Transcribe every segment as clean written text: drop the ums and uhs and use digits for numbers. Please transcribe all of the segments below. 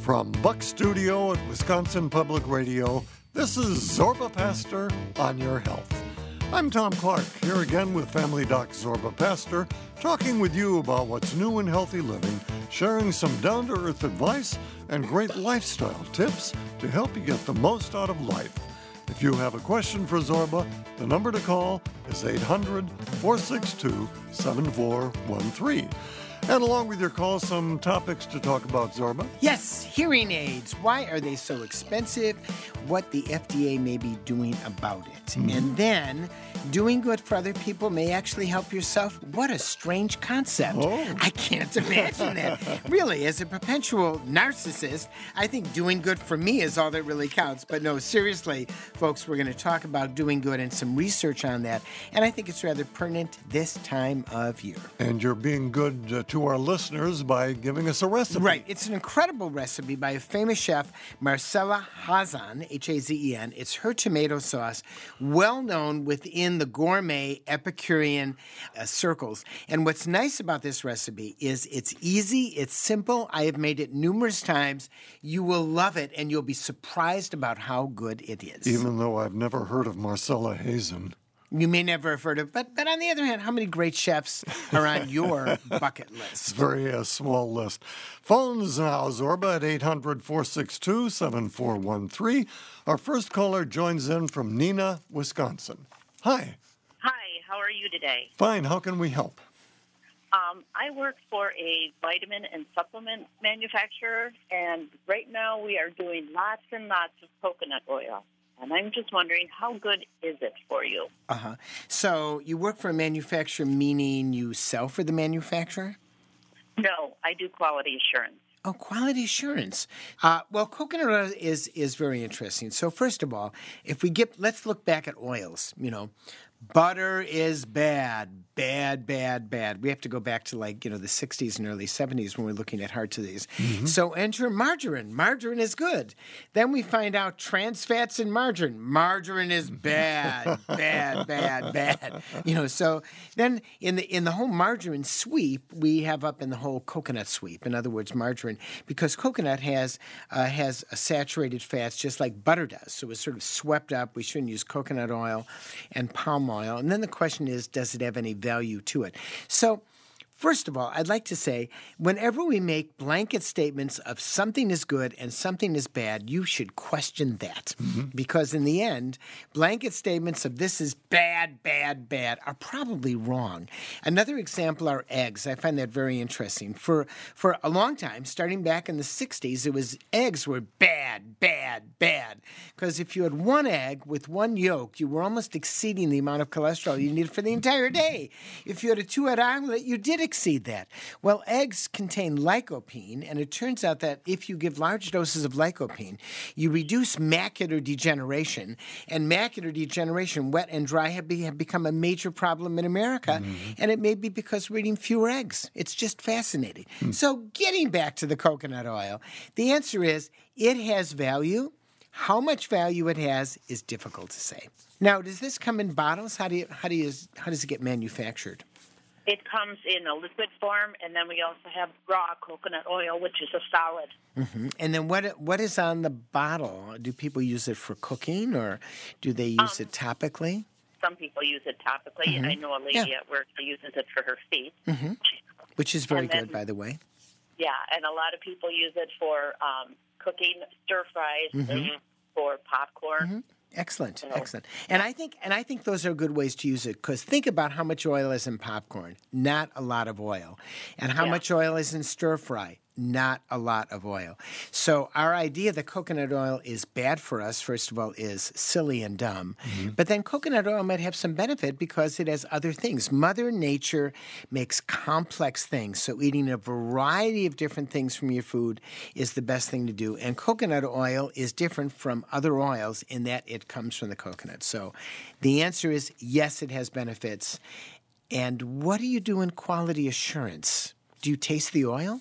From Buck Studio at Wisconsin Public Radio, this is Zorba Pastor on Your Health. I'm Tom Clark, here again with Family Doc Zorba Pastor, talking with you about what's new in healthy living, sharing some down-to-earth advice and great lifestyle tips to help you get the most out of life. If you have a question for Zorba, the number to call is 800-462-7413. And along with your call, some topics to talk about, Zorba. Yes, hearing aids. Why are they so expensive? What the FDA may be doing about it. And then, doing good for other people may actually help yourself. What a strange concept. Oh. I can't imagine that. Really, as a perpetual narcissist, I think doing good for me is all that really counts. But no, seriously, folks, we're going to talk about doing good and some research on that. And I think it's rather pertinent this time of year. And you're being good to our listeners by giving us a recipe. Right. It's an incredible recipe by a famous chef, Marcella Hazan, Hazen. It's her tomato sauce, well known within the gourmet Epicurean circles. And what's nice about this recipe is it's easy, it's simple. I have made it numerous times. You will love it, and you'll be surprised about how good it is. Even though I've never heard of Marcella Hazen. You may never have heard of, but on the other hand, how many great chefs are on your bucket list? It's very small list. Phones now, Zorba, at 800-462-7413. Our first caller joins in from Neenah, Wisconsin. Hi. Hi, how are you today? Fine. How can we help? I work for a vitamin and supplement manufacturer, and right now we are doing lots and lots of coconut oil. And I'm just wondering, how good is it for you? So you work for a manufacturer, meaning you sell for the manufacturer? No, I do quality assurance. Oh, quality assurance. Well, coconut oil is very interesting. So first of all, let's look back at oils. Butter is bad. We have to go back to the 60s and early 70s when we're looking at heart disease. So enter margarine. Margarine is good. Then we find out trans fats in margarine. Margarine is bad. So then in the whole margarine sweep, we have up in the whole coconut sweep. In other words, margarine, because coconut has a saturated fats just like butter does. So it's sort of swept up. We shouldn't use coconut oil and palm oil. And then the question is, does it have any value to it? So, first of all, I'd like to say, whenever we make blanket statements of something is good and something is bad, you should question that. Because in the end, blanket statements of this is bad are probably wrong. Another example are eggs. I find that very interesting. For a long time, starting back in the 60s, eggs were bad. Because if you had one egg with one yolk, you were almost exceeding the amount of cholesterol you needed for the entire day. If you had a two-egg omelet, you did exceed that. Well, eggs contain lycopene, and it turns out that if you give large doses of lycopene, you reduce macular degeneration, and macular degeneration, wet and dry, have become a major problem in America, and it may be because we're eating fewer eggs. It's just fascinating. So getting back to the coconut oil, the answer is it has value. How much value it has is difficult to say. Now, does this come in bottles? How does it get manufactured? It comes in a liquid form, and then we also have raw coconut oil, which is a solid. And then what is on the bottle? Do people use it for cooking, or do they use it topically? Some people use it topically. I know a lady at work who uses it for her feet. Which is very good, by the way. Yeah, and a lot of people use it for cooking stir fries and for popcorn. Excellent. And I think those are good ways to use it, because think about how much oil is in popcorn. Not a lot of oil. And how much oil is in stir fry. Not a lot of oil. So our idea that coconut oil is bad for us, first of all, is silly and dumb. But then coconut oil might have some benefit because it has other things. Mother Nature makes complex things. So eating a variety of different things from your food is the best thing to do. And coconut oil is different from other oils in that it comes from the coconut. So the answer is yes, it has benefits. And what do you do in quality assurance? Do you taste the oil?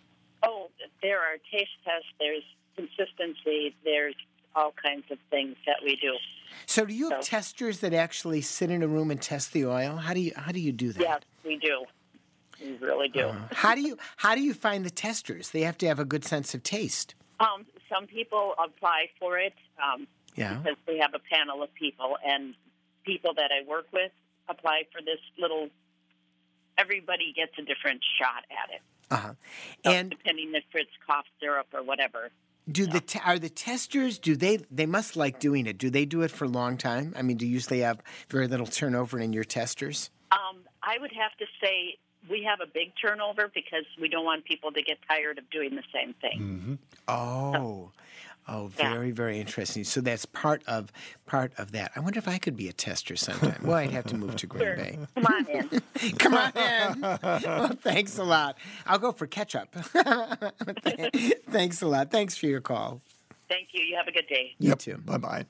There are taste tests, there's consistency, there's all kinds of things that we do. So do you have testers that actually sit in a room and test the oil? How do you do that? Yes, we do. We really do. How do you find the testers? They have to have a good sense of taste. Some people apply for it Yeah. because they have a panel of people, and people that I work with apply for this little. Everybody gets a different shot at it. Uh-huh. So And depending if it's cough syrup or whatever. are the testers, they must like doing it. Do they do it for a long time? I mean, do you usually have very little turnover in your testers? I would have to say we have a big turnover because we don't want people to get tired of doing the same thing. Mm-hmm. Oh, very, very interesting. So that's part of that. I wonder if I could be a tester sometime. Well, I'd have to move to Green Sure. Bay. Come on in. Come on in. Well, thanks a lot. I'll go for ketchup. Thanks a lot. Thanks for your call. Thank you. You have a good day. You too. Bye-bye.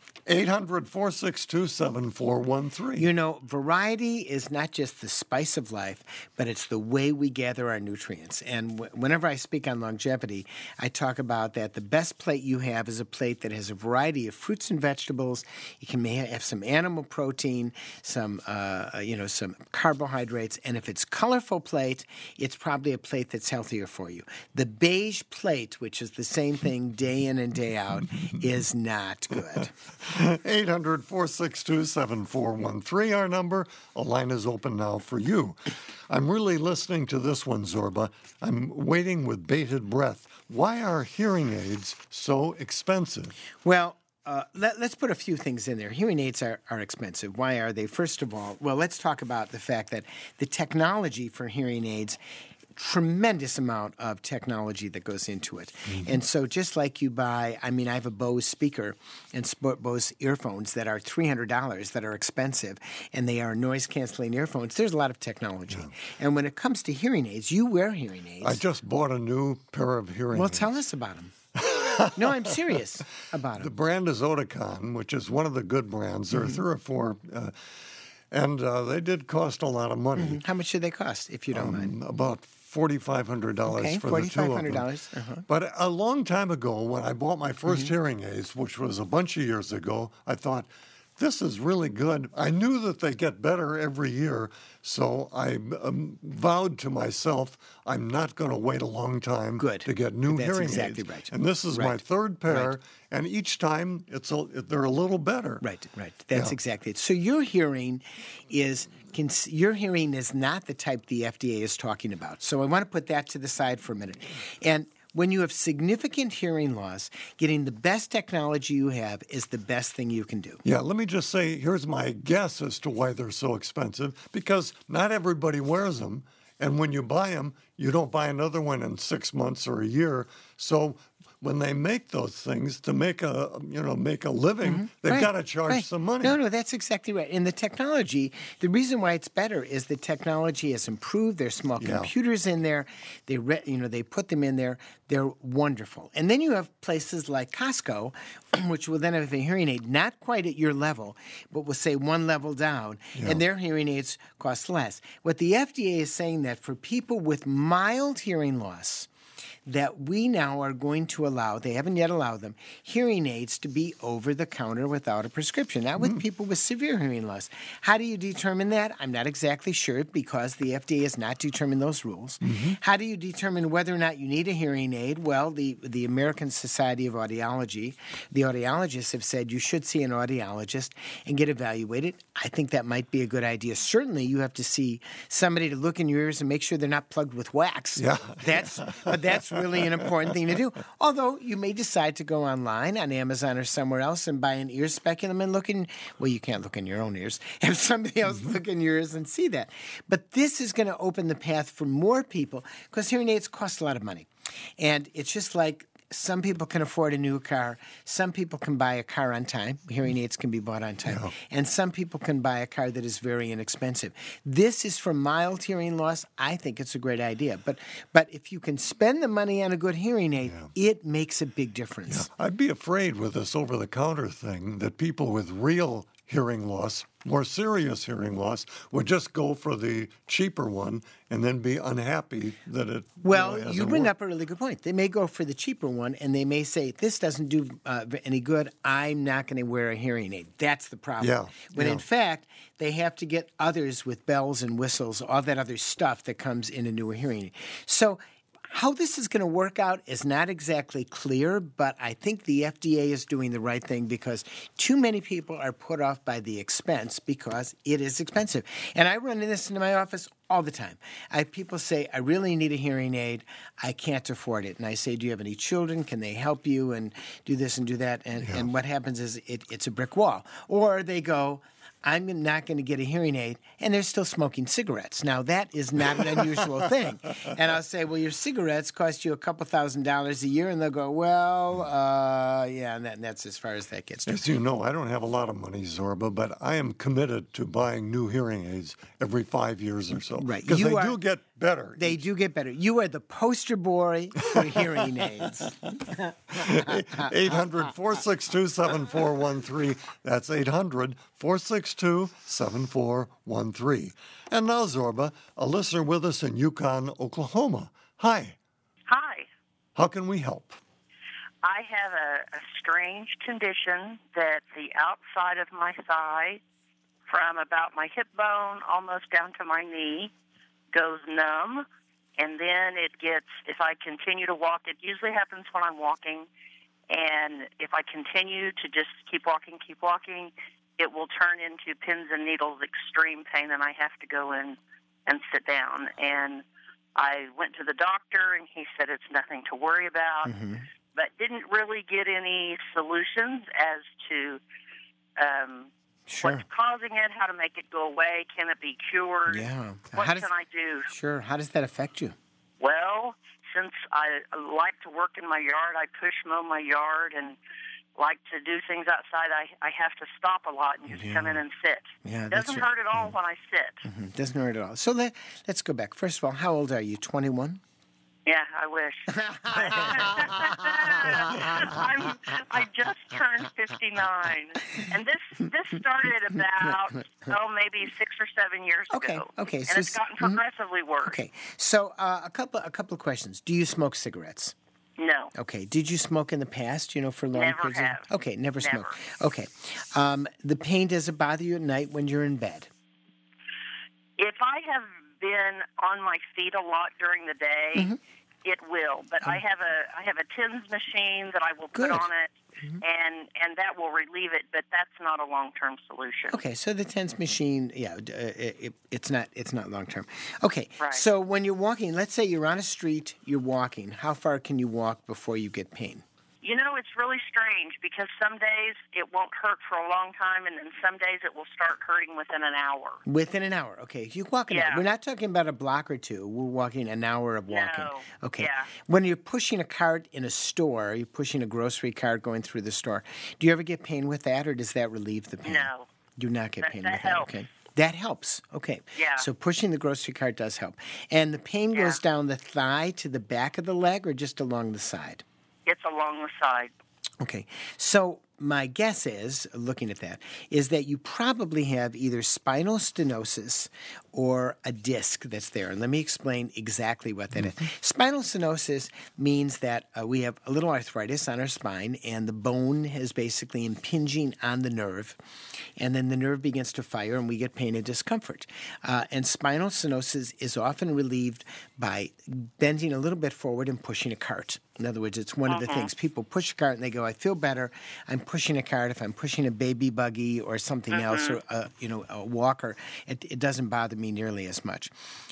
800-462-7413. You know, variety is not just the spice of life, but it's the way we gather our nutrients. And whenever I speak on longevity, I talk about that the best plate you have is a plate that has a variety of fruits and vegetables. You can have some animal protein, some carbohydrates, and if it's colorful plate, it's probably a plate that's healthier for you. The beige plate, which is the same thing day in and day out, is not good. 800-462-7413, our number. A line is open now for you. I'm really listening to this one, Zorba. I'm waiting with bated breath. Why are hearing aids so expensive? Well, let's put a few things in there. Hearing aids are expensive. Why are they? First of all, well, let's talk about the fact that the technology for hearing aids, tremendous amount of technology that goes into it. Mm-hmm. And so just like you buy, I have a Bose speaker and Bose earphones that are $300 that are expensive, and they are noise-canceling earphones. There's a lot of technology. Yeah. And when it comes to hearing aids, you wear hearing aids. I just bought a new pair of hearing aids. Well, tell us about them. No, I'm serious about them. The brand is Oticon, which is one of the good brands. There are 3 or 4, and they did cost a lot of money. Mm-hmm. How much did they cost, if you don't mind? About $4,500 for the two of them. Uh-huh. But a long time ago, when I bought my first hearing aids, which was a bunch of years ago, I thought, this is really good. I knew that they get better every year, so I vowed to myself I'm not going to wait a long time to get new hearing exactly aids. Right. And this is my third pair, and each time they're a little better. Right. That's exactly it. So your hearing is not the type the FDA is talking about. So I want to put that to the side for a minute. And when you have significant hearing loss, getting the best technology you have is the best thing you can do. Yeah, let me just say, here's my guess as to why they're so expensive, because not everybody wears them, and when you buy them, you don't buy another one in 6 months or a year. So when they make those things to make a living, they've got to charge some money. No, that's exactly right. And the technology, the reason why it's better is the technology has improved. There's small computers in there. They put them in there. They're wonderful. And then you have places like Costco, which will then have a hearing aid not quite at your level, but will say one level down, and their hearing aids cost less. What the FDA is saying that for people with mild hearing loss, that we now are going to allow, they haven't yet allowed them, hearing aids to be over-the-counter without a prescription, not with people with severe hearing loss. How do you determine that? I'm not exactly sure because the FDA has not determined those rules. Mm-hmm. How do you determine whether or not you need a hearing aid? Well, the American Society of Audiology, the audiologists have said you should see an audiologist and get evaluated. I think that might be a good idea. Certainly, you have to see somebody to look in your ears and make sure they're not plugged with wax. Yeah. That's really an important thing to do. Although you may decide to go online on Amazon or somewhere else and buy an ear speculum and you can't look in your own ears. Have somebody else look in your ears and see that. But this is going to open the path for more people because hearing aids cost a lot of money. And it's just like some people can afford a new car. Some people can buy a car on time. Hearing aids can be bought on time. Yeah. And some people can buy a car that is very inexpensive. This is for mild hearing loss. I think it's a great idea. But if you can spend the money on a good hearing aid, it makes a big difference. Yeah. I'd be afraid with this over-the-counter thing that people with real hearing loss, more serious hearing loss, would just go for the cheaper one and then be unhappy that it you bring up a really good point. They may go for the cheaper one and they may say, this doesn't do any good. I'm not going to wear a hearing aid. That's the problem. Yeah. When in fact, they have to get others with bells and whistles, all that other stuff that comes in a newer hearing aid. So How this is going to work out is not exactly clear, but I think the FDA is doing the right thing because too many people are put off by the expense because it is expensive. And I run this into my office all the time. People say, I really need a hearing aid. I can't afford it. And I say, do you have any children? Can they help you and do this and do that? And what happens is it's a brick wall. Or they go, I'm not going to get a hearing aid, and they're still smoking cigarettes. Now, that is not an unusual thing. And I'll say, well, your cigarettes cost you a couple $1,000s a year, and they'll go, well, yeah, and that's as far as that gets. As you know, I don't have a lot of money, Zorba, but I am committed to buying new hearing aids every 5 years or so. Right. Because they do get better. They do get better. You are the poster boy for hearing aids. 800-462-7413. That's 800-462-7413. And now, Zorba, a listener with us in Yukon, Oklahoma. Hi. Hi. How can we help? I have a strange condition that the outside of my thigh, from about my hip bone almost down to my knee, goes numb, and then it gets, if I continue to walk, it usually happens when I'm walking, and if I continue to just keep walking, it will turn into pins and needles, extreme pain, and I have to go in and sit down. And I went to the doctor, and he said it's nothing to worry about, but didn't really get any solutions as to what's causing it, how to make it go away, can it be cured, what can I do? Sure. How does that affect you? Well, since I like to work in my yard, I push mow my yard and like to do things outside, I have to stop a lot and just come in and sit. Yeah, it doesn't hurt at all when I sit. Doesn't hurt at all. So let's go back. First of all, how old are you, 21? Yeah, I wish. I just turned 59, and this started about maybe 6 or 7 years ago. Okay, and it's gotten progressively worse. Okay, so a couple of questions. Do you smoke cigarettes? No. Okay. Did you smoke in the past? For long periods? Never have. Okay, never smoked. Okay. The pain, does it bother you at night when you're in bed? If I have been on my feet a lot during the day, it will. But I have a TENS machine that I will put on it, and that will relieve it. But that's not a long-term solution. Okay, so the TENS machine, it's not long-term. Okay, right. So when you're walking, let's say you're on a street, you're walking. How far can you walk before you get pain? It's really strange because some days it won't hurt for a long time, and then some days it will start hurting within an hour. Within an hour, okay. You walk an hour. We're not talking about a block or two. We're walking an hour of walking. No. Okay. Yeah. When you're pushing a cart in a store, you're pushing a grocery cart going through the store, do you ever get pain with that, or does that relieve the pain? No. Do not get pain with that, helps. okay. That helps. Okay. Yeah. So pushing the grocery cart does help. And the pain goes down the thigh to the back of the leg or just along the side? It's along the side. Okay. So my guess is, looking at that, is that you probably have either spinal stenosis or a disc that's there. And let me explain exactly what that is. Spinal stenosis means that we have a little arthritis on our spine, and the bone is basically impinging on the nerve. And then the nerve begins to fire, and we get pain and discomfort. And spinal stenosis is often relieved by bending a little bit forward and pushing a cart. In other words, it's one of the things. People push a cart, and they go, I feel better. I'm pushing a cart. If I'm pushing a baby buggy or something else, or a walker, it doesn't bother me nearly as much.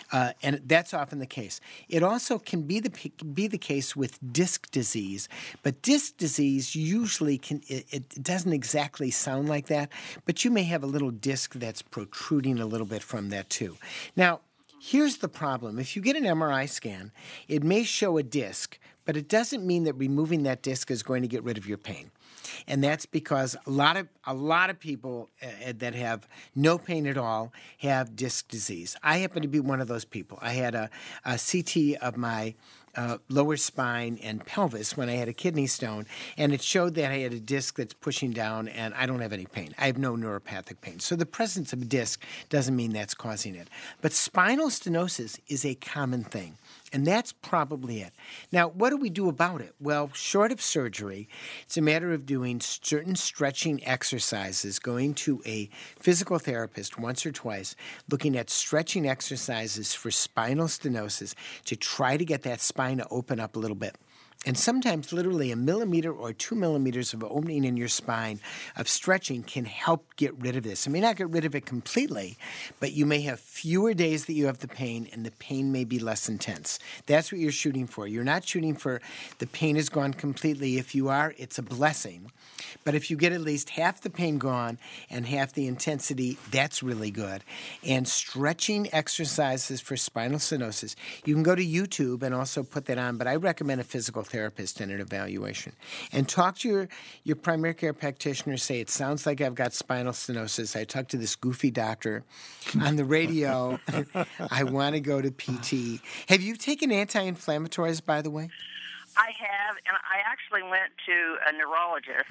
And that's often the case. It also can be the case with disc disease, but disc disease usually it doesn't exactly sound like that, but you may have a little disc that's protruding a little bit from that too. Now, here's the problem. If you get an MRI scan, it may show a disc, but it doesn't mean that removing that disc is going to get rid of your pain. And that's because a lot of people that have no pain at all have disc disease. I happen to be one of those people. I had a CT of my lower spine and pelvis when I had a kidney stone, and it showed that I had a disc that's pushing down, and I don't have any pain. I have no neuropathic pain. So the presence of a disc doesn't mean that's causing it. But spinal stenosis is a common thing. And that's probably it. Now, what do we do about it? Well, short of surgery, it's a matter of doing certain stretching exercises, going to a physical therapist once or twice, looking at stretching exercises for spinal stenosis to try to get that spine to open up a little bit. And sometimes literally 1 millimeter or 2 millimeters of opening in your spine of stretching can help get rid of this. It may not get rid of it completely, but you may have fewer days that you have the pain, and the pain may be less intense. That's what you're shooting for. You're not shooting for the pain is gone completely. If you are, it's a blessing. But if you get at least half the pain gone and half the intensity, that's really good. And stretching exercises for spinal stenosis, you can go to YouTube and also put that on, but I recommend a physical therapist and an evaluation. And talk to your primary care practitioner. Say, it sounds like I've got spinal stenosis. I talked to this goofy doctor on the radio. I want to go to PT. Have you taken anti-inflammatories, by the way? I have, and I actually went to a neurologist,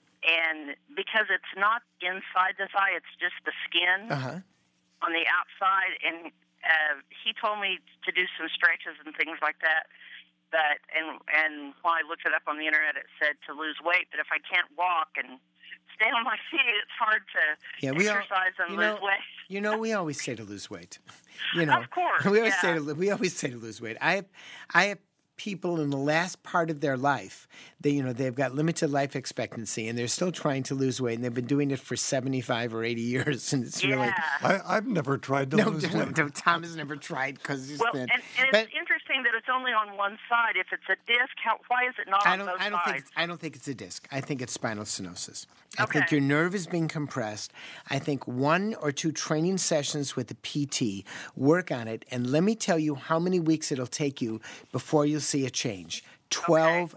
and because it's not inside the thigh, it's just the skin on the outside, and he told me to do some stretches and things like that. But and when I looked it up on the internet, it said to lose weight. But if I can't walk and stay on my feet, it's hard to exercise and lose weight. You know, we always say to lose weight. You know, of course, we always say to lose weight. I have people in the last part of their life, they've got limited life expectancy, and they're still trying to lose weight, and they've been doing it for 75 or 80 years, and it's really... I've never tried to lose weight. No, Tom has never tried because he's thin. And it's interesting that it's only on one side. If it's a disc, why is it not on both sides? I don't think it's a disc. I think it's spinal stenosis. I think your nerve is being compressed. I think 1 or 2 training sessions with the PT work on it, and let me tell you how many weeks it'll take you before you'll see a change. 12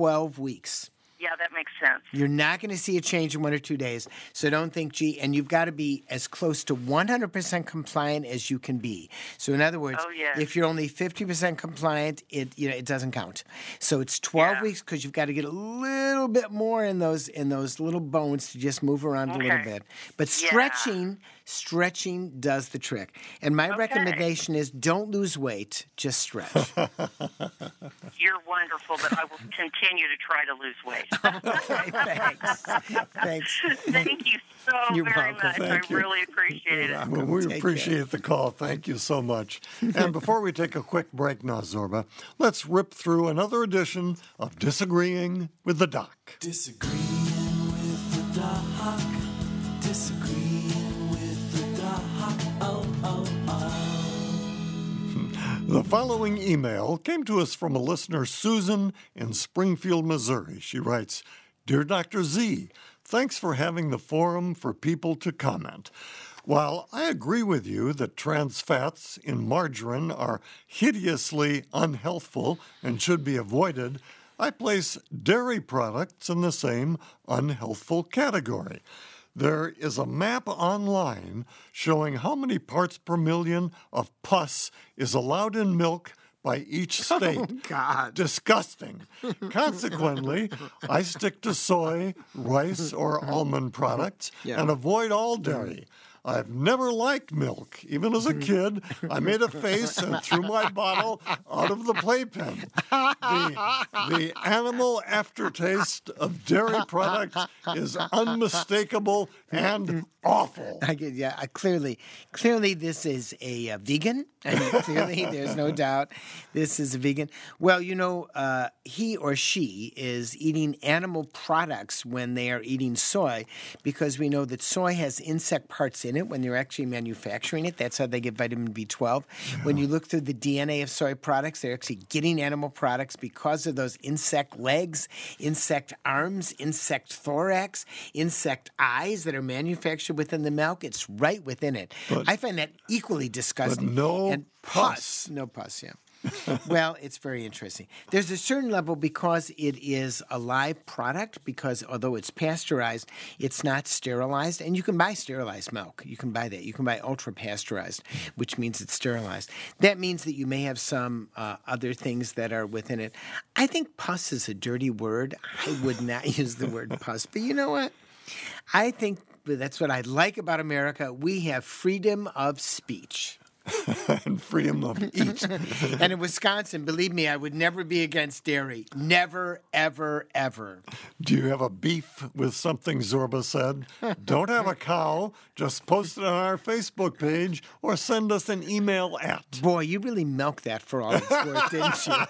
weeks. Yeah, that makes sense. You're not going to see a change in 1 or 2 days, so don't think, and you've got to be as close to 100% compliant as you can be. So in other words, if you're only 50% compliant, it doesn't count. So it's 12 weeks because you've got to get a little bit more in those little bones to just move around a little bit. But stretching does the trick. And my recommendation is don't lose weight, just stretch. You're wonderful, but I will continue to try to lose weight. Okay, thanks. Thank you so You're very welcome. much. I really appreciate it. Well, we appreciate the call. Thank you so much. And before we take a quick break now, Zorba, let's rip through another edition of Disagreeing with the Doc. Disagreeing with the Doc. Disagreeing with the Doc. The following email came to us from a listener, Susan, in Springfield, Missouri. She writes, Dear Dr. Z, thanks for having the forum for people to comment. While I agree with you that trans fats in margarine are hideously unhealthful and should be avoided, I place dairy products in the same unhealthful category. There is a map online showing how many parts per million of pus is allowed in milk by each state. Oh, God. Disgusting. Consequently, I stick to soy, rice, or almond products and avoid all dairy. I've never liked milk. Even as a kid, I made a face and threw my bottle out of the playpen. The animal aftertaste of dairy products is unmistakable and awful. Clearly this is a vegan. I mean, clearly, there's no doubt this is a vegan. Well, he or she is eating animal products when they are eating soy because we know that soy has insect parts in it when they're actually manufacturing it. That's how they get vitamin B12. Yeah. When you look through the DNA of soy products, they're actually getting animal products because of those insect legs, insect arms, insect thorax, insect eyes that are manufactured within the milk. It's right within it. I find that equally disgusting. But no and pus. No pus, yeah. Well, it's very interesting. There's a certain level because it is a live product, because although it's pasteurized, it's not sterilized. And you can buy sterilized milk. You can buy that. You can buy ultra-pasteurized, which means it's sterilized. That means that you may have some other things that are within it. I think pus is a dirty word. I would not use the word pus. But you know what? I think that's what I like about America. We have freedom of speech. and freedom of eat. And in Wisconsin, believe me, I would never be against dairy. Never, ever, ever. Do you have a beef with something Zorba said? Don't have a cow. Just post it on our Facebook page or send us an email at. Boy, you really milked that for all it's worth, didn't you?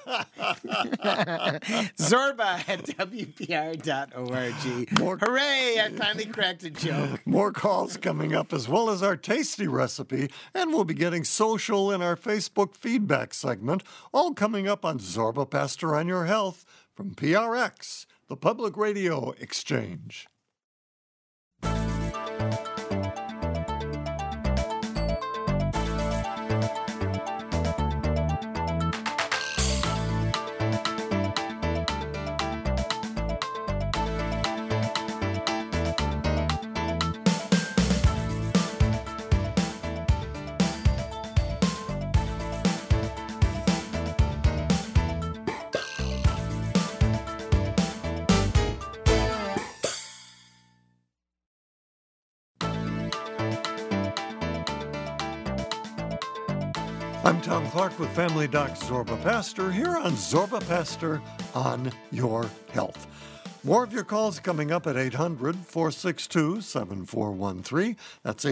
Zorba at WPR.org. Hooray, I finally cracked a joke. More calls coming up, as well as our tasty recipe, and we'll be getting social in our Facebook feedback segment, all coming up on Zorba Pastor on Your Health from PRX, the Public Radio Exchange. I'm Tom Clark with Family Doc Zorba Pastor here on Zorba Pastor on Your Health. More of your calls coming up at 800-462-7413. That's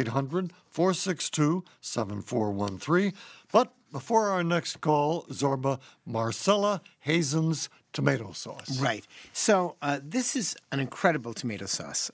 800-462-7413. But before our next call, Zorba, Marcella Hazen's tomato sauce. Right. So this is an incredible tomato sauce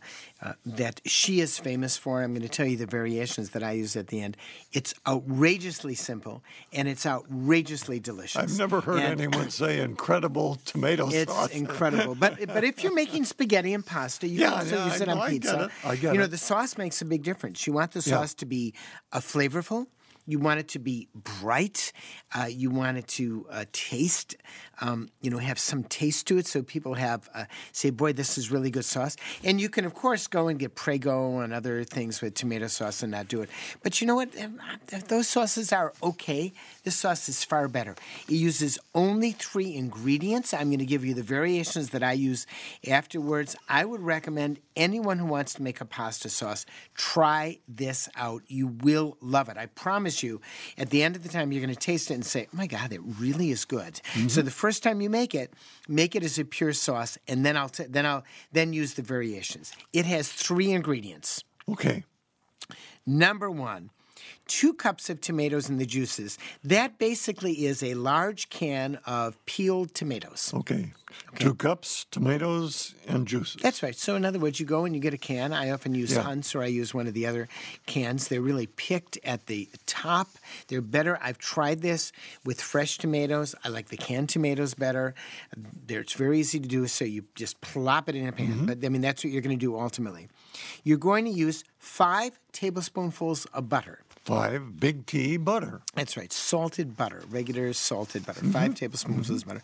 that she is famous for. I'm going to tell you the variations that I use at the end. It's outrageously simple, and it's outrageously delicious. I've never heard anyone say incredible tomato sauce. It's incredible. But if you're making spaghetti and pasta, you can also use it on pizza. I get it. The sauce makes a big difference. You want the sauce to be flavorful. You want it to be bright. You want it to taste, have some taste to it, so people say, boy, this is really good sauce. And you can, of course, go and get Prego and other things with tomato sauce and not do it. But you know what? Those sauces are okay. This sauce is far better. It uses only 3 ingredients. I'm going to give you the variations that I use afterwards. I would recommend anyone who wants to make a pasta sauce, try this out. You will love it. I promise you, at the end of the time, you're going to taste it and say, oh my God, it really is good. Mm-hmm. So the first time you make it as a pure sauce, and then I'll use the variations. It has 3 ingredients. Okay. Number 1, 2 cups of tomatoes and the juices. That basically is a large can of peeled tomatoes. Okay. 2 cups, tomatoes, and juices. That's right. So in other words, you go and you get a can. I often use Hunt's, or I use one of the other cans. They're really picked at the top. They're better. I've tried this with fresh tomatoes. I like the canned tomatoes better. It's very easy to do, so you just plop it in a pan. Mm-hmm. But, that's what you're going to do ultimately. You're going to use 5 tablespoonfuls of butter. 5 big T butter. That's right. Salted butter, regular salted butter. 5 tablespoonfuls of butter.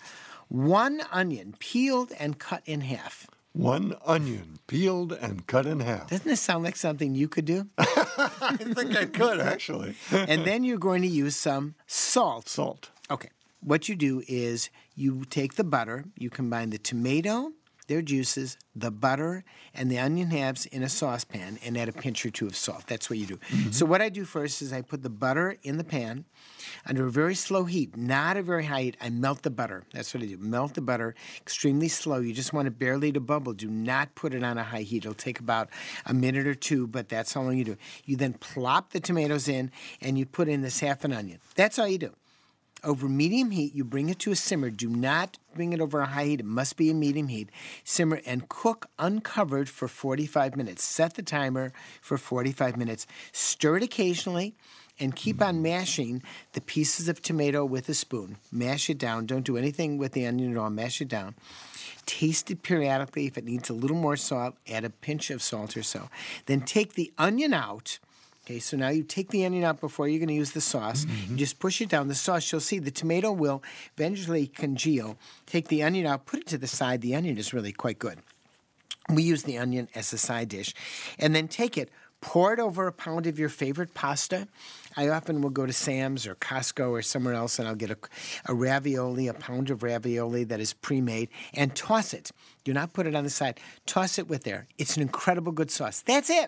1 onion, peeled and cut in half. 1 onion, peeled and cut in half. Doesn't this sound like something you could do? I think I could, actually. And then you're going to use some salt. Salt. Okay. What you do is you take the butter, you combine the tomato, their juices, the butter, and the onion halves in a saucepan and add a pinch or 2 of salt. That's what you do. Mm-hmm. So what I do first is I put the butter in the pan under a very slow heat, not a very high heat. I melt the butter. That's what I do. Melt the butter extremely slow. You just want it barely to bubble. Do not put it on a high heat. It'll take about a minute or 2, but that's how long you do. You then plop the tomatoes in, and you put in this half an onion. That's all you do. Over medium heat, you bring it to a simmer. Do not bring it over a high heat. It must be a medium heat. Simmer and cook uncovered for 45 minutes. Set the timer for 45 minutes. Stir it occasionally and keep on mashing the pieces of tomato with a spoon. Mash it down. Don't do anything with the onion at all. Mash it down. Taste it periodically. If it needs a little more salt, add a pinch of salt or so. Then take the onion out. Okay, so now you take the onion out before you're going to use the sauce. Mm-hmm. You just push it down. The sauce, you'll see the tomato will eventually congeal. Take the onion out, put it to the side. The onion is really quite good. We use the onion as a side dish. And then take it, pour it over a pound of your favorite pasta. I often will go to Sam's or Costco or somewhere else, and I'll get a ravioli, a pound of ravioli that is pre-made, and toss it. Do not put it on the side. Toss it with there. It's an incredible good sauce. That's it.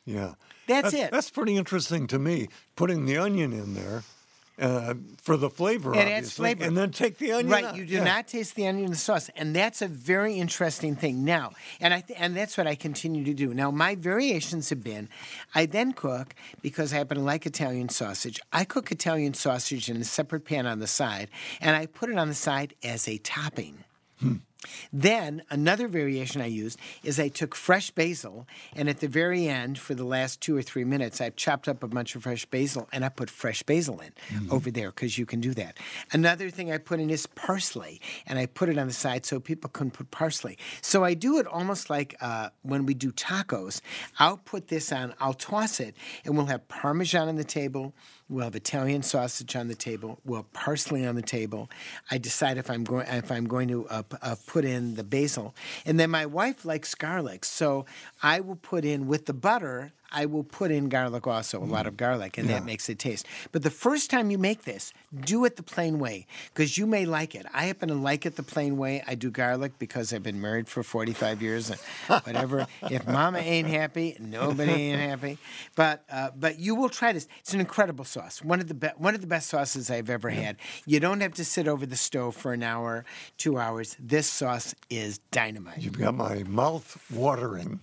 Yeah. That's it. That's pretty interesting to me, putting the onion in there for the flavor, It adds obviously, flavor. and then take the onion Right, out. you do not taste the onion in the sauce, and that's a very interesting thing. Now, and that's what I continue to do. Now, my variations have been, I then cook, because I happen to like Italian sausage, I cook Italian sausage in a separate pan on the side, and I put it on the side as a topping. Then another variation I used is I took fresh basil, and at the very end, for the last 2 or 3 minutes, I chopped up a bunch of fresh basil, and I put fresh basil in over there, because you can do that. Another thing I put in is parsley, and I put it on the side so people can put parsley. So I do it almost like when we do tacos. I'll put this on, I'll toss it, and we'll have Parmesan on the table. We'll have Italian sausage on the table. We'll have parsley on the table. I decide if I'm going to put in the basil, and then my wife likes garlic, so I will put in with the butter. I will put in garlic also, a lot of garlic, and that makes it taste. But the first time you make this, do it the plain way, because you may like it. I happen to like it the plain way. I do garlic because I've been married for 45 years, and whatever. If Mama ain't happy, nobody ain't happy. But you will try this. It's an incredible sauce. One of the best sauces I've ever had. You don't have to sit over the stove for an hour, 2 hours. This sauce is dynamite. You've got my mouth watering.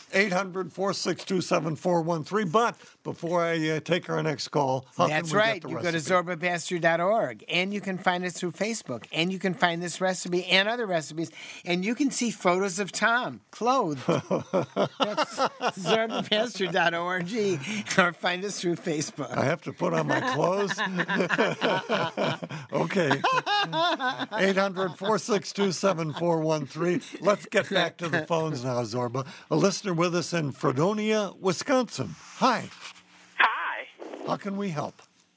800-462-7413. But before I take our next call, how That's can we right. get the You recipe? go to zorbapastor.org, and you can find us through Facebook, and you can find this recipe and other recipes, and you can see photos of Tom clothed. That's zorbapastor.org, or find us through Facebook. I have to put on my clothes? Okay. 800-462-7413. Let's get back to the phones now, Zorba. A listener with us in Fredonia, Wisconsin. Hi. Hi. How can we help?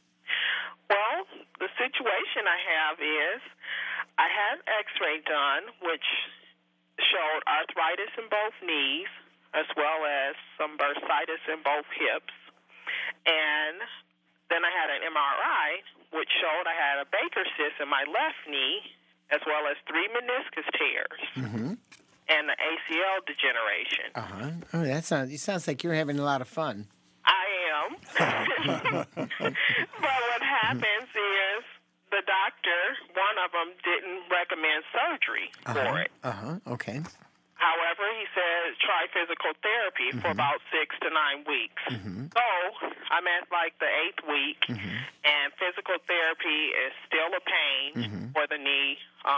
Well, the situation I have is I had an x-ray done, which showed arthritis in both knees, as well as some bursitis in both hips. And then I had an MRI, which showed I had a Baker cyst in my left knee, as well as 3 meniscus tears. And the ACL degeneration. Oh, it sounds like you're having a lot of fun. I am. But what happens is the doctor, one of them, didn't recommend surgery for it. Okay. However, he said try physical therapy for about 6 to 9 weeks. So I'm at like the 8th week, and physical therapy is still a pain for the knee.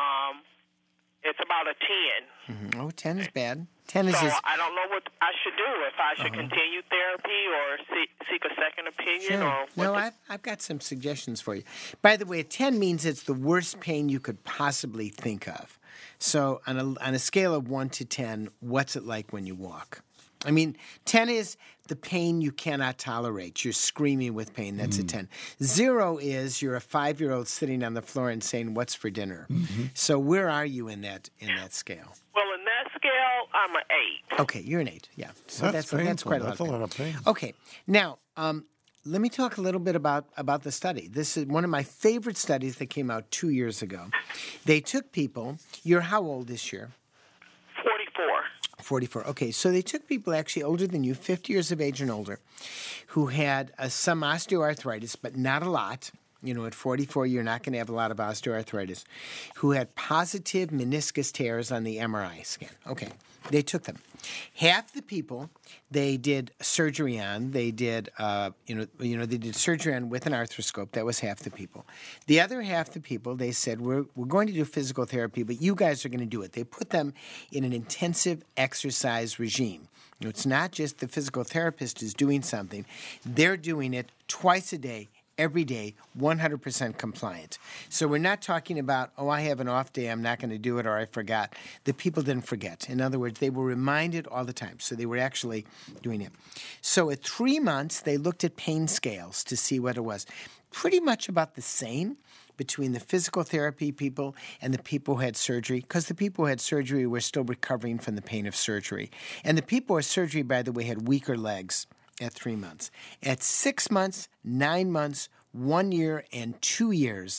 It's about a 10. Oh, 10 is bad. 10 is So just... I don't know what I should do, if I should continue therapy or seek a second opinion. Sure. Or No, I've got some suggestions for you. By the way, a 10 means it's the worst pain you could possibly think of. So on a scale of 1 to 10, what's it like when you walk? I mean, 10 is the pain you cannot tolerate. You're screaming with pain. That's a 10. 0 is you're a 5-year-old sitting on the floor and saying, "What's for dinner?" So where are you in that scale? Well, in that scale, I'm an 8. Okay, you're an 8. Yeah. So that's painful. quite a That's lot. a lot of pain. Okay. Now, let me talk a little bit about the study. This is one of my favorite studies that came out 2 years ago. They took people. You're how old this year? 44. 44. Okay, so they took people actually older than you, 50 years of age and older, who had some osteoarthritis, but not a lot. You know, at 44, you're not going to have a lot of osteoarthritis, who had positive meniscus tears on the MRI scan. Okay, they took them. Half the people they did surgery on. They did, they did surgery on with an arthroscope. That was half the people. The other half the people, they said, we're going to do physical therapy, but you guys are going to do it. They put them in an intensive exercise regime. You know, it's not just the physical therapist is doing something. They're doing it twice a day, every day, 100% compliant. So we're not talking about, I have an off day, I'm not going to do it, or I forgot. The people didn't forget. In other words, they were reminded all the time. So they were actually doing it. So at 3 months, they looked at pain scales to see what it was. Pretty much about the same between the physical therapy people and the people who had surgery, because the people who had surgery were still recovering from the pain of surgery. And the people who had surgery, by the way, had weaker legs at 3 months. At 6 months, 9 months, 1 year, and 2 years,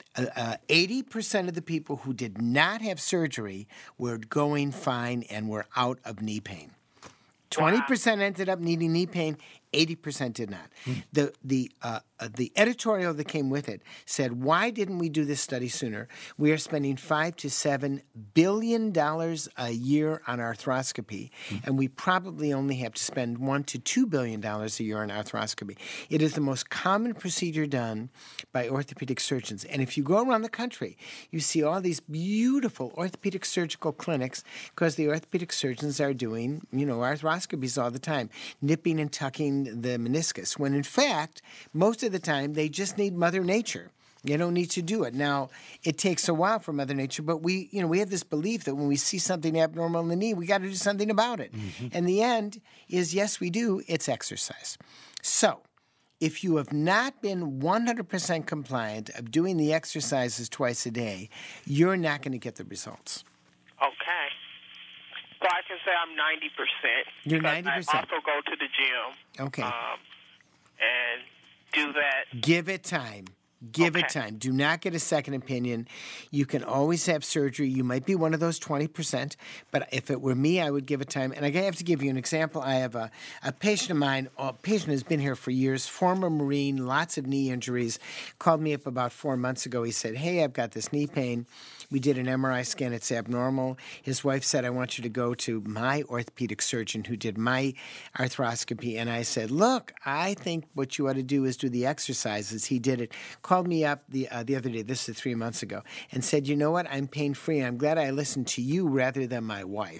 80% of the people who did not have surgery were going fine and were out of knee pain. 20% ended up needing knee pain. 80% did not. The editorial that came with it said, "Why didn't we do this study sooner? We are spending $5 to $7 billion a year on arthroscopy, and we probably only have to spend $1 to $2 billion a year on arthroscopy. It is the most common procedure done by orthopedic surgeons, and if you go around the country, you see all these beautiful orthopedic surgical clinics because the orthopedic surgeons are doing, arthroscopies all the time, nipping and tucking the meniscus, when in fact, most of the time, they just need Mother Nature. You don't need to do it. Now, it takes a while for Mother Nature, but we have this belief that when we see something abnormal in the knee, we got to do something about it. And the end is, yes, we do. It's exercise. So, if you have not been 100% compliant of doing the exercises twice a day, you're not going to get the results. Okay. So I can say I'm 90%. You're because 90%. I also go to the gym. Okay. And do that. Give it time. Give it Okay. time. Do not get a second opinion. You can always have surgery. You might be one of those 20%, but if it were me, I would give it time. And I have to give you an example. I have a patient of mine, a patient who's been here for years, former Marine, lots of knee injuries, called me up about 4 months ago. He said, "Hey, I've got this knee pain. We did an MRI scan. It's abnormal." His wife said, "I want you to go to my orthopedic surgeon who did my arthroscopy." And I said, "Look, I think what you ought to do is do the exercises." He did it. Called me up the other day, this is 3 months ago, and said, "You know what? I'm pain-free. I'm glad I listened to you rather than my wife."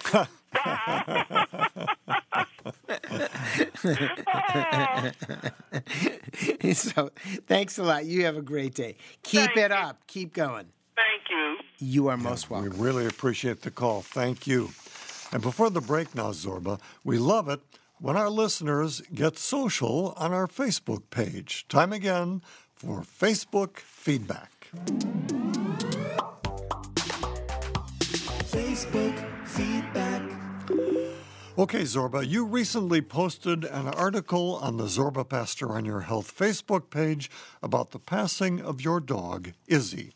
So, thanks a lot. You have a great day. Keep it up. Keep going. Thank you. You are most welcome. We really appreciate the call. Thank you. And before the break now, Zorba, we love it when our listeners get social on our Facebook page. Time again for Facebook feedback. Facebook feedback. Okay, Zorba, you recently posted an article on the Zorba Pastor on Your Health Facebook page about the passing of your dog, Izzy.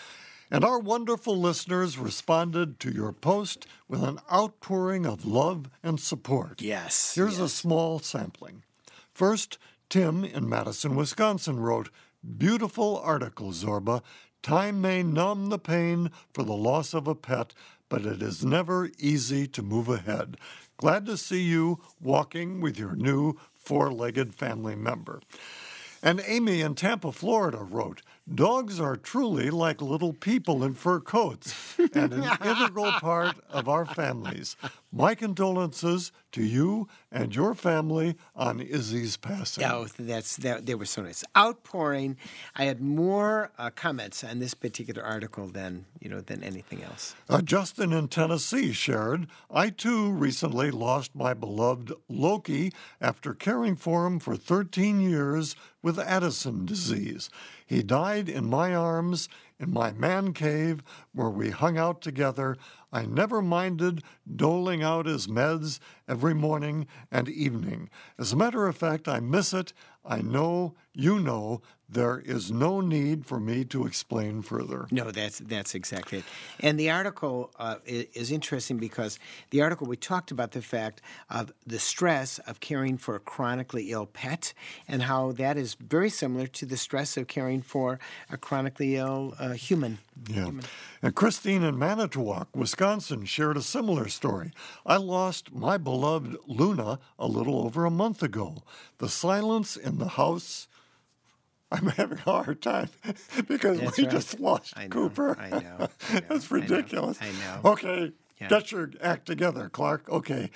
And our wonderful listeners responded to your post with an outpouring of love and support. Yes. Here's a small sampling. First, Tim in Madison, Wisconsin wrote, "Beautiful article, Zorba. Time may numb the pain for the loss of a pet, but it is never easy to move ahead. Glad to see you walking with your new four-legged family member." And Amy in Tampa, Florida wrote, "Dogs are truly like little people in fur coats and an integral part of our families. My condolences to you and your family on Izzy's passing." Oh, they were so nice. Outpouring. I had more comments on this particular article than anything else. Justin in Tennessee shared, "I too recently lost my beloved Loki after caring for him for 13 years with Addison disease. He died in my arms in my man cave where we hung out together. I never minded doling out his meds every morning and evening. As a matter of fact, I miss it. I know you know. There is no need for me to explain further." No, that's exactly it. And the article is interesting because the article, we talked about the fact of the stress of caring for a chronically ill pet and how that is very similar to the stress of caring for a chronically ill human. Yeah. And Christine in Manitowoc, Wisconsin, shared a similar story. "I lost my beloved Luna a little over a month ago. The silence in the house..." I'm having a hard time because That's we right. just lost I know, Cooper. I know. That's ridiculous. I know. Okay, Yeah. get your act together, Clark. Okay.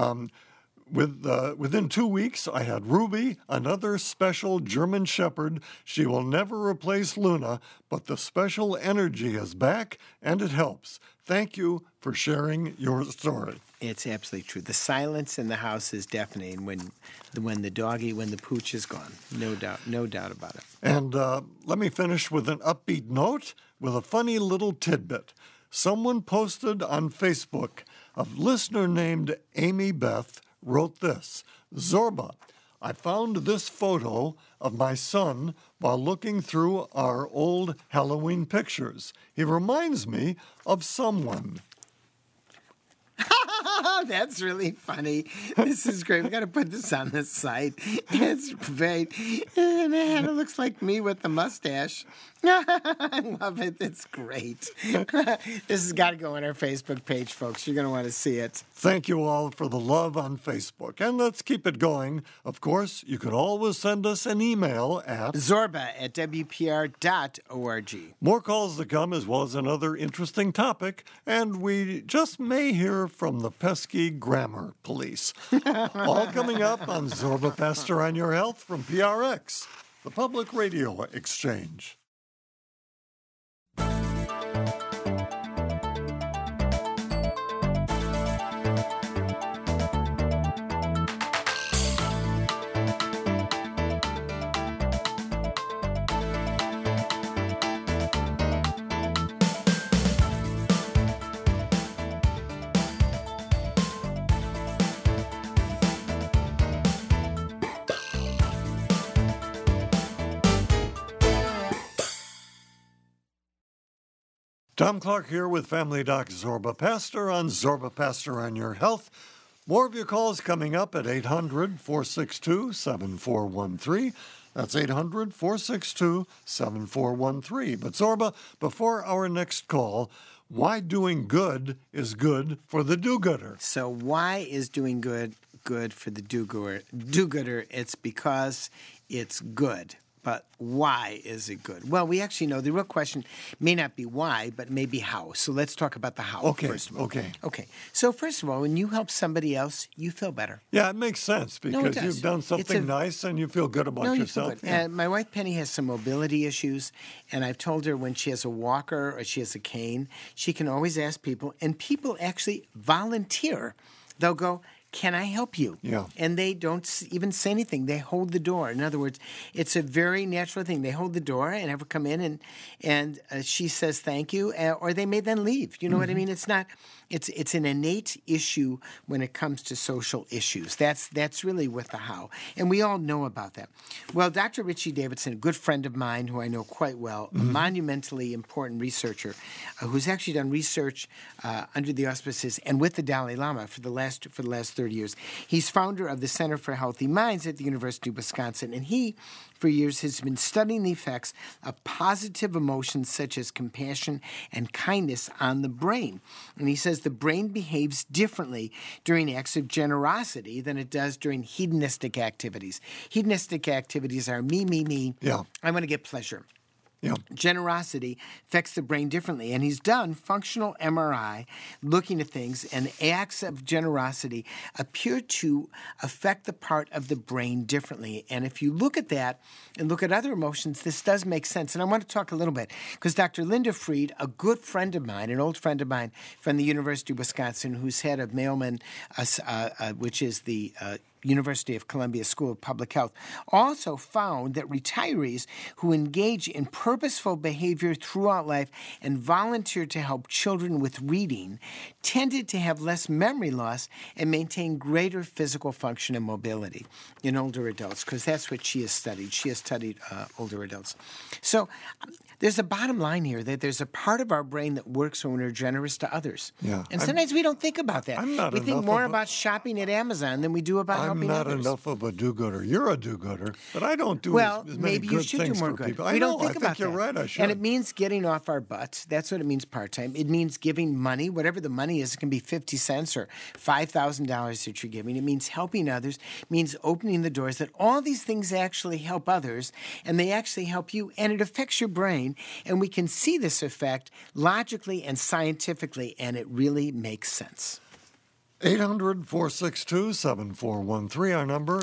Within 2 weeks, I had Ruby, another special German Shepherd. She will never replace Luna, but the special energy is back, and it helps. Thank you for sharing your story. It's absolutely true. The silence in the house is deafening when the pooch is gone. No doubt about it. And let me finish with an upbeat note with a funny little tidbit. Someone posted on Facebook, a listener named Amy Beth wrote this, "Zorba, I found this photo of my son while looking through our old Halloween pictures. He reminds me of someone." That's really funny. This is great. We got to put this on the site. It's great. And Hannah looks like me with the mustache. I love it. It's great. This has got to go on our Facebook page, folks. You're going to want to see it. Thank you all for the love on Facebook. And let's keep it going. Of course, you can always send us an email at zorba@wpr.org. More calls to come, as well as another interesting topic. And we just may hear from the pesky grammar police. All coming up on Zorba Pastor on Your Health from PRX, the Public Radio Exchange. Tom Clark here with Family Doc Zorba Pastor on Zorba Pastor on Your Health. More of your calls coming up at 800-462-7413. That's 800-462-7413. But Zorba, before our next call, why doing good is good for the do-gooder? So why is doing good for the do-gooder? It's because it's good. But why is it good? Well, we actually know the real question may not be why, but maybe how. So let's talk about the how first of all. Okay. So first of all, when you help somebody else, you feel better. Yeah, it makes sense because you've done something nice and you feel good about yourself. You feel good. Yeah. My wife Penny has some mobility issues, and I've told her when she has a walker or she has a cane, she can always ask people, and people actually volunteer. They'll go, can I help you? Yeah. And they don't even say anything. They hold the door. In other words, it's a very natural thing. They hold the door and have her come in, and she says thank you, or they may then leave. You know what I mean? It's not. It's an innate issue when it comes to social issues. That's really with the how, and we all know about that. Well, Dr. Richie Davidson, a good friend of mine who I know quite well, a monumentally important researcher, who's actually done research under the auspices and with the Dalai Lama for the last 30 years. He's founder of the Center for Healthy Minds at the University of Wisconsin, and he, for years, has been studying the effects of positive emotions such as compassion and kindness on the brain. And he says the brain behaves differently during acts of generosity than it does during hedonistic activities. Hedonistic activities are me. Yeah. I want to get pleasure. Yeah. Generosity affects the brain differently, and he's done functional MRI looking at things, and acts of generosity appear to affect the part of the brain differently. And if you look at that and look at other emotions, this does make sense. And I want to talk a little bit because Dr. Linda Fried, a good friend of mine, an old friend of mine from the University of Wisconsin, who's head of Mailman, which is the University of Columbia School of Public Health, also found that retirees who engage in purposeful behavior throughout life and volunteer to help children with reading tended to have less memory loss and maintain greater physical function and mobility in older adults, because that's what she has studied. She has studied older adults. So there's a bottom line here that there's a part of our brain that works when we're generous to others. Yeah. And sometimes we don't think about that. We think more about shopping at Amazon than we do about helping others. I'm not enough of a do-gooder. You're a do-gooder, but I don't do as many good things for people. We don't think about that. I think you're right, I should. And it means getting off our butts. That's what it means part-time. It means giving money, whatever the money is. It can be 50 cents or $5,000 that you're giving. It means helping others. It means opening the doors. That all these things actually help others, and they actually help you, and it affects your brain. And we can see this effect logically and scientifically, and it really makes sense. 800-462-7413, our number,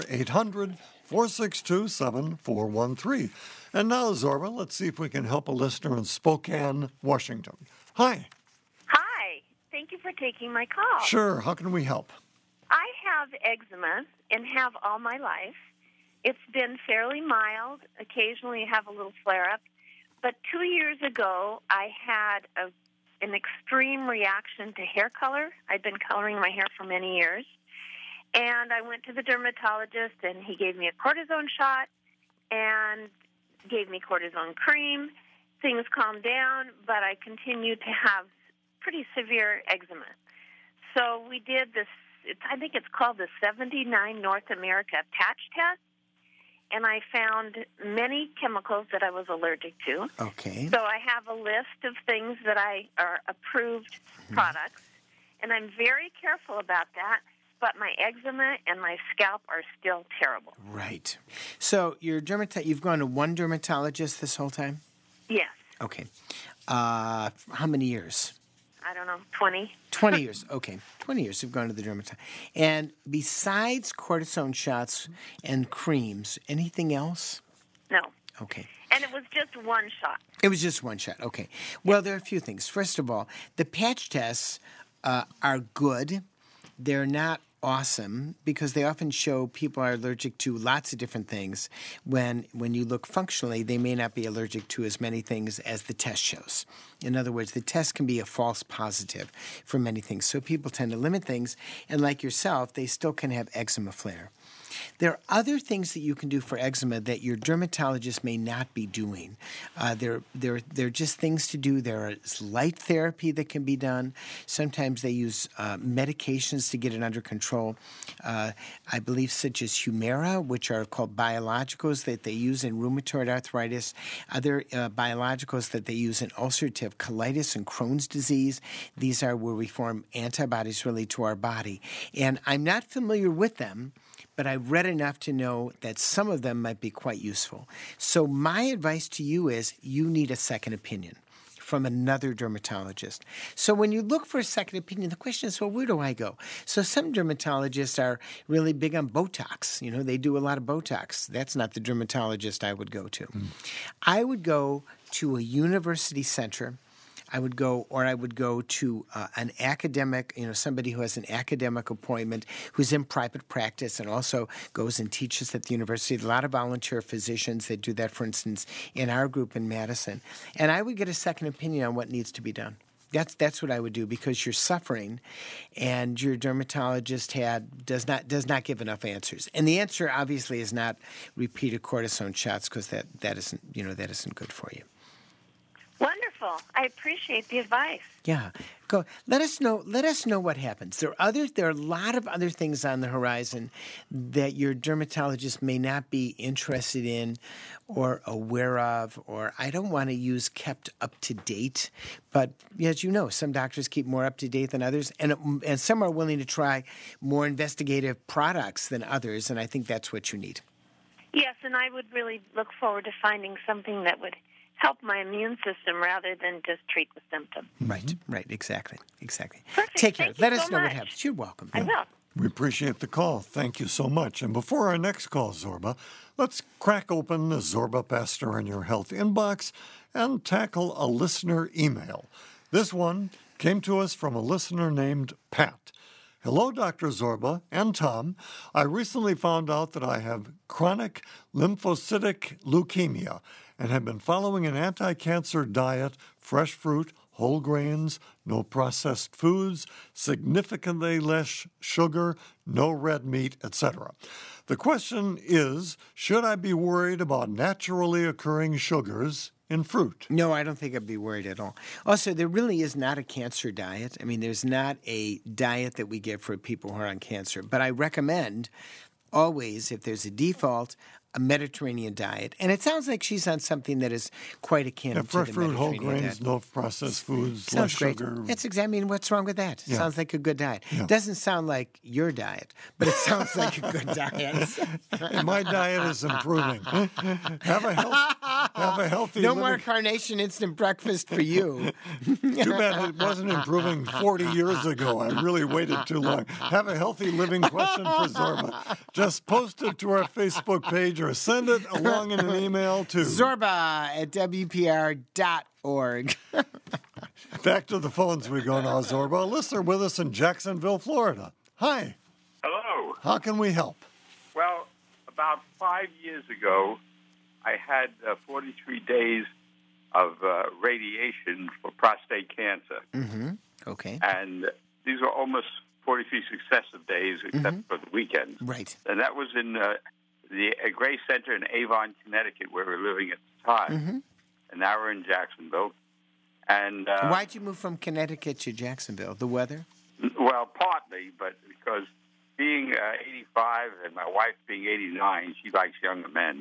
800-462-7413. And now, Zorba, let's see if we can help a listener in Spokane, Washington. Hi. Hi. Thank you for taking my call. Sure. How can we help? I have eczema and have all my life. It's been fairly mild. Occasionally I have a little flare-up. But 2 years ago, I had an extreme reaction to hair color. I'd been coloring my hair for many years. And I went to the dermatologist, and he gave me a cortisone shot and gave me cortisone cream. Things calmed down, but I continued to have pretty severe eczema. So we did this, I think it's called the 79 North America patch test, and I found many chemicals that I was allergic to. Okay. So I have a list of things that are approved products, and I'm very careful about that, but my eczema and my scalp are still terrible. Right. So you've gone to one dermatologist this whole time? Yes. Okay. How many years? I don't know, 20. 20 years. Okay. 20 years you've gone to the dermatologist. And besides cortisone shots and creams, anything else? No. Okay. And it was just one shot. It was just one shot. Okay. Well, there are a few things. First of all, the patch tests are good. They're not awesome because they often show people are allergic to lots of different things. When you look functionally, they may not be allergic to as many things as the test shows. In other words, the test can be a false positive for many things. So people tend to limit things, and like yourself, they still can have eczema flare. There are other things that you can do for eczema that your dermatologist may not be doing. There are just things to do. There is light therapy that can be done. Sometimes they use medications to get it under control. I believe such as Humira, which are called biologicals that they use in rheumatoid arthritis. Other biologicals that they use in ulcerative colitis and Crohn's disease. These are where we form antibodies really to our body. And I'm not familiar with them, but I've read enough to know that some of them might be quite useful. So my advice to you is you need a second opinion from another dermatologist. So when you look for a second opinion, the question is, well, where do I go? So some dermatologists are really big on Botox. You know, they do a lot of Botox. That's not the dermatologist I would go to. I would go to a university center. I would go to an academic, somebody who has an academic appointment, who's in private practice and also goes and teaches at the university. A lot of volunteer physicians that do that, for instance, in our group in Madison. And I would get a second opinion on what needs to be done. That's what I would do because you're suffering, and your dermatologist does not give enough answers. And the answer obviously is not repeated cortisone shots because that isn't good for you. Wonderful. I appreciate the advice. Yeah. Go. Let us know what happens. There are a lot of other things on the horizon that your dermatologist may not be interested in or aware of, or I don't want to use kept up to date, but as you know, some doctors keep more up to date than others, and some are willing to try more investigative products than others, and I think that's what you need. Yes, and I would really look forward to finding something that would help my immune system rather than just treat the symptom. Right, exactly. Perfect. Take care. Thank Let you us so know much. what happens. You're welcome. I will. We appreciate the call. Thank you so much. And before our next call, Zorba, let's crack open the Zorba Pastor on Your Health inbox and tackle a listener email. This one came to us from a listener named Pat. Hello, Dr. Zorba and Tom. I recently found out that I have chronic lymphocytic leukemia and have been following an anti-cancer diet, fresh fruit, whole grains, no processed foods, significantly less sugar, no red meat, etc. The question is, should I be worried about naturally occurring sugars in fruit? No, I don't think I'd be worried at all. Also, there really is not a cancer diet. I mean, there's not a diet that we give for people who are on cancer. But I recommend always, if there's a default, a Mediterranean diet. And it sounds like she's on something that is quite akin to the fresh fruit, whole Mediterranean grains, diet. no processed foods, Sounds less great. sugar. That's exactly what's wrong with that. Yeah. Sounds like a good diet. Yeah. Doesn't sound like your diet, but it sounds like a good diet. My diet is improving. Have a healthy No living. more Carnation instant breakfast for you. Too bad it wasn't improving 40 years ago. I really waited too long. Have a healthy living question for Zorba. Just post it to our Facebook page or send it along in an email to Zorba@WPR.org. Back to the phones we go now, Zorba. A listener with us in Jacksonville, Florida. Hi. Hello. How can we help? Well, about 5 years ago, I had 43 days of radiation for prostate cancer. Mm-hmm. Okay. And these were almost 43 successive days, except for the weekends. Right. And that was in the Gray Center in Avon, Connecticut, where we were living at the time. Mm-hmm. And now we're in Jacksonville. And why'd you move from Connecticut to Jacksonville? The weather? Well, partly, but because being 85 and my wife being 89, she likes younger men.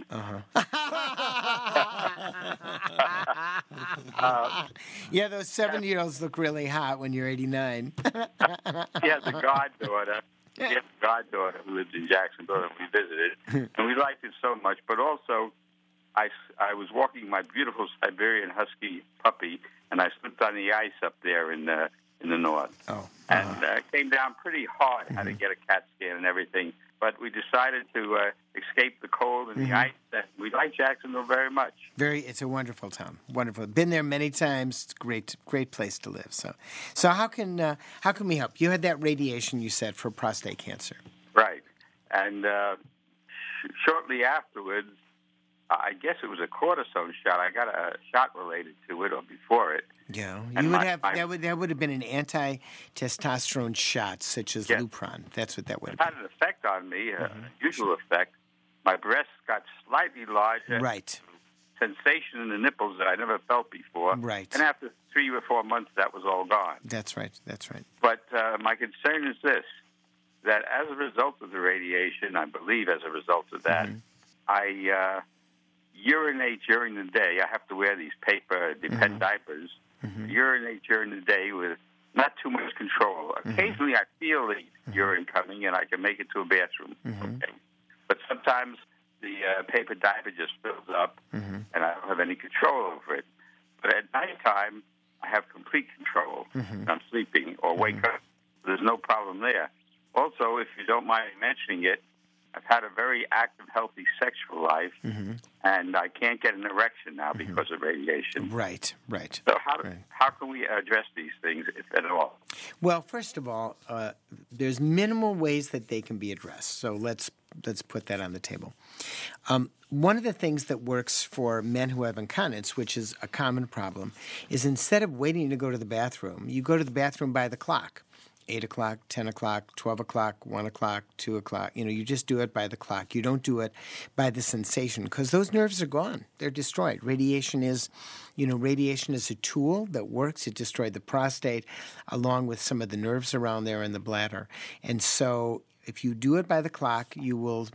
Yeah, those 7-year-olds look really hot when you're 89. She has a goddaughter. She has a goddaughter who lives in Jacksonville, and we visited, and we liked it so much. But also, I was walking my beautiful Siberian Husky puppy, and I slipped on the ice up there in the north. And came down pretty hard. Had to get a CAT scan and everything. But we decided to escape the cold and the ice. And we like Jacksonville very much. It's a wonderful town. Wonderful. Been there many times. It's great place to live. So how can we help? You had that radiation, you said, for prostate cancer. Right. And shortly afterwards, I guess it was a cortisone shot. I got a shot related to it or before it. Yeah, you would have that would have been an anti-testosterone shot, such as Lupron. That's what that would have been. It had an effect on me, usual effect. My breasts got slightly larger. Right. Sensation in the nipples that I never felt before. Right. And after 3 or 4 months, that was all gone. That's right. But my concern is this, that as a result of the radiation, I believe as a result of that, I urinate during the day. I have to wear these paper depend diapers. Urinate during the day with not too much control. Occasionally I feel the urine coming and I can make it to a bathroom. Okay. But sometimes the paper diaper just fills up and I don't have any control over it. But at nighttime, I have complete control. I'm sleeping or wake up. There's no problem there. Also, if you don't mind mentioning it, I've had a very active, healthy sexual life, and I can't get an erection now because of radiation. Right. So how can we address these things, if at all? Well, first of all, there's minimal ways that they can be addressed. So let's put that on the table. One of the things that works for men who have incontinence, which is a common problem, is instead of waiting to go to the bathroom, you go to the bathroom by the clock. 8 o'clock, 10 o'clock, 12 o'clock, 1 o'clock, 2 o'clock. You just do it by the clock. You don't do it by the sensation because those nerves are gone. They're destroyed. Radiation is a tool that works. It destroyed the prostate along with some of the nerves around there in the bladder. And so if you do it by the clock, you will,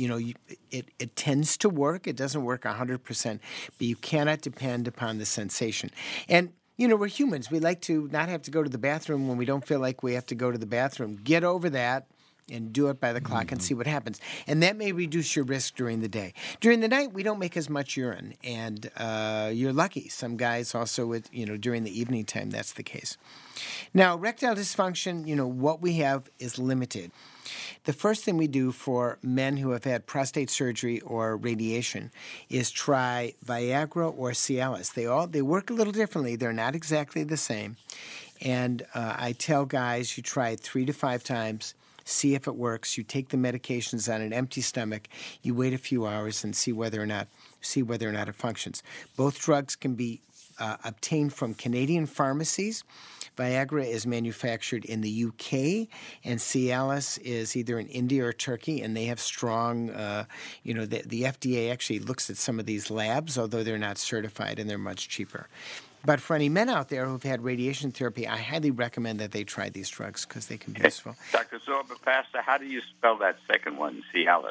it tends to work. It doesn't work 100%, but you cannot depend upon the sensation. And we're humans. We like to not have to go to the bathroom when we don't feel like we have to go to the bathroom. Get over that and do it by the clock and see what happens. And that may reduce your risk during the day. During the night, we don't make as much urine, and you're lucky. Some guys also, during the evening time, that's the case. Now, erectile dysfunction, what we have is limited. The first thing we do for men who have had prostate surgery or radiation is try Viagra or Cialis. They work a little differently. They're not exactly the same. And I tell guys you try it 3 to 5 times, see if it works. You take the medications on an empty stomach. You wait a few hours and see whether or not it functions. Both drugs can be obtained from Canadian pharmacies. Viagra is manufactured in the UK, and Cialis is either in India or Turkey, and they have strong, the FDA actually looks at some of these labs, although they're not certified, and they're much cheaper. But for any men out there who've had radiation therapy, I highly recommend that they try these drugs because they can be useful. Dr. Zorba, Pastor, how do you spell that second one, Cialis?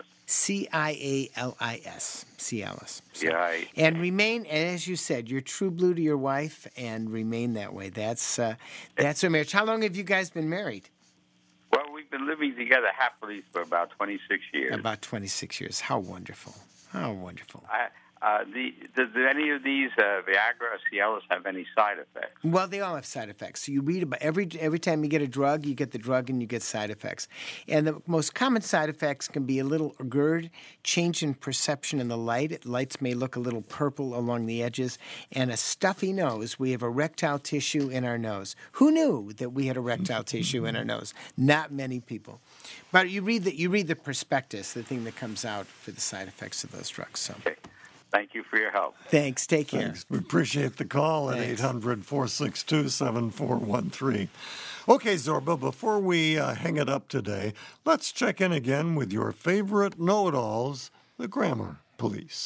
Cialis. Cialis. Yeah. And remain, as you said, you're true blue to your wife, and remain that way. That's a marriage. How long have you guys been married? Well, we've been living together happily for about 26 years. About 26 years. How wonderful. How wonderful. Does any of these Viagra or Cialis have any side effects? Well, they all have side effects. So you read about every time you get a drug, you get the drug and you get side effects. And the most common side effects can be a little GERD, change in perception in the light. Lights may look a little purple along the edges, and a stuffy nose. We have erectile tissue in our nose. Who knew that we had erectile tissue in our nose? Not many people. But you read the prospectus, the thing that comes out for the side effects of those drugs. So. Okay. Thank you for your help. Thanks. Take care. Thanks. We appreciate the call at 800-462-7413. Okay, Zorba, before we hang it up today, let's check in again with your favorite know-it-alls, the Grammar Police.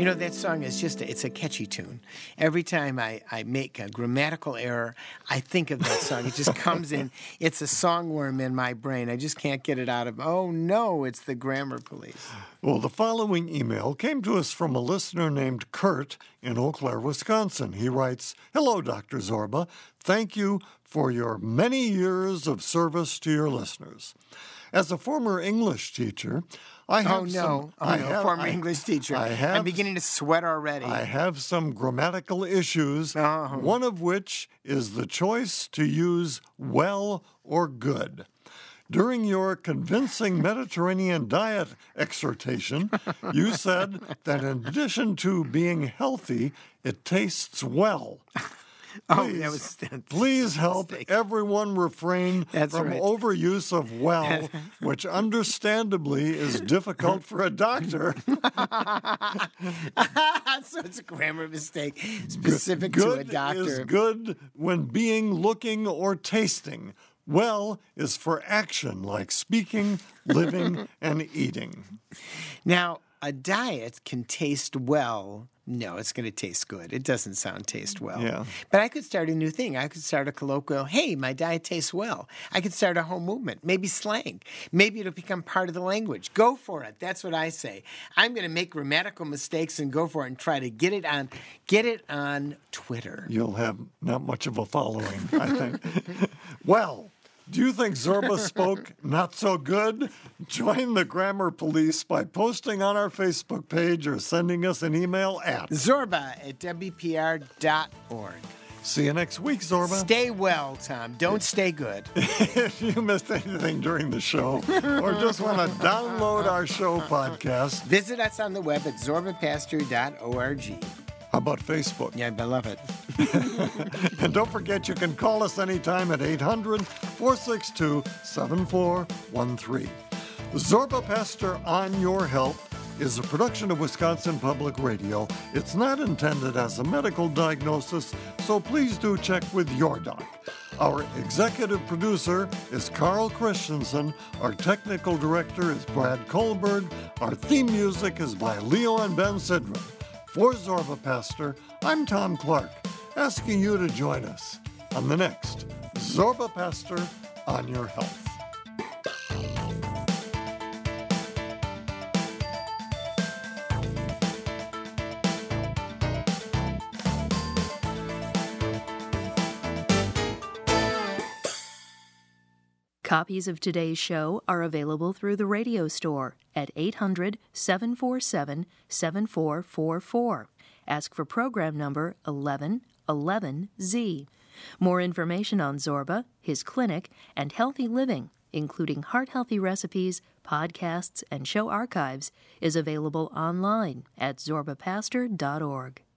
You know, that song is it's a catchy tune. Every time I make a grammatical error, I think of that song. It just comes in. It's a songworm in my brain. I just can't get it out of, oh no, it's the Grammar Police. Well, the following email came to us from a listener named Kurt in Eau Claire, Wisconsin. He writes, "Hello, Dr. Zorba. Thank you for your many years of service to your listeners. As a former English teacher, I have former English teacher. I'm beginning to sweat already. I have some grammatical issues, one of which is the choice to use well or good. During your convincing Mediterranean diet exhortation, you said that in addition to being healthy, it tastes well. Please help everyone refrain from overuse of well, which understandably is difficult for a doctor." So it's a grammar mistake specific to a doctor. Good is good when being, looking, or tasting. Well is for action, like speaking, living, and eating. Now, a diet can taste well. No, it's going to taste good. It doesn't taste well. Yeah. But I could start a new thing. I could start a colloquial, hey, my diet tastes well. I could start a whole movement, maybe slang. Maybe it'll become part of the language. Go for it. That's what I say. I'm going to make grammatical mistakes and go for it and try to get it on Twitter. You'll have not much of a following, I think. Well, do you think Zorba spoke not so good? Join the Grammar Police by posting on our Facebook page or sending us an email at zorba@wpr.org. See you next week, Zorba. Stay well, Tom. Don't stay good. If you missed anything during the show or just want to download our show podcast, visit us on the web at zorbapastor.org. How about Facebook? Yeah, I love it. And don't forget, you can call us anytime at 800-462-7413. Zorba Pastor on Your Health is a production of Wisconsin Public Radio. It's not intended as a medical diagnosis, so please do check with your doc. Our executive producer is Carl Christensen. Our technical director is Brad Kohlberg. Our theme music is by Leo and Ben Sidran. For Zorba Pastor, I'm Tom Clark, asking you to join us on the next Zorba Pastor on Your Health. Copies of today's show are available through the radio store at 800-747-7444. Ask for program number 1111Z. More information on Zorba, his clinic, and healthy living, including heart-healthy recipes, podcasts, and show archives, is available online at zorbapastor.org.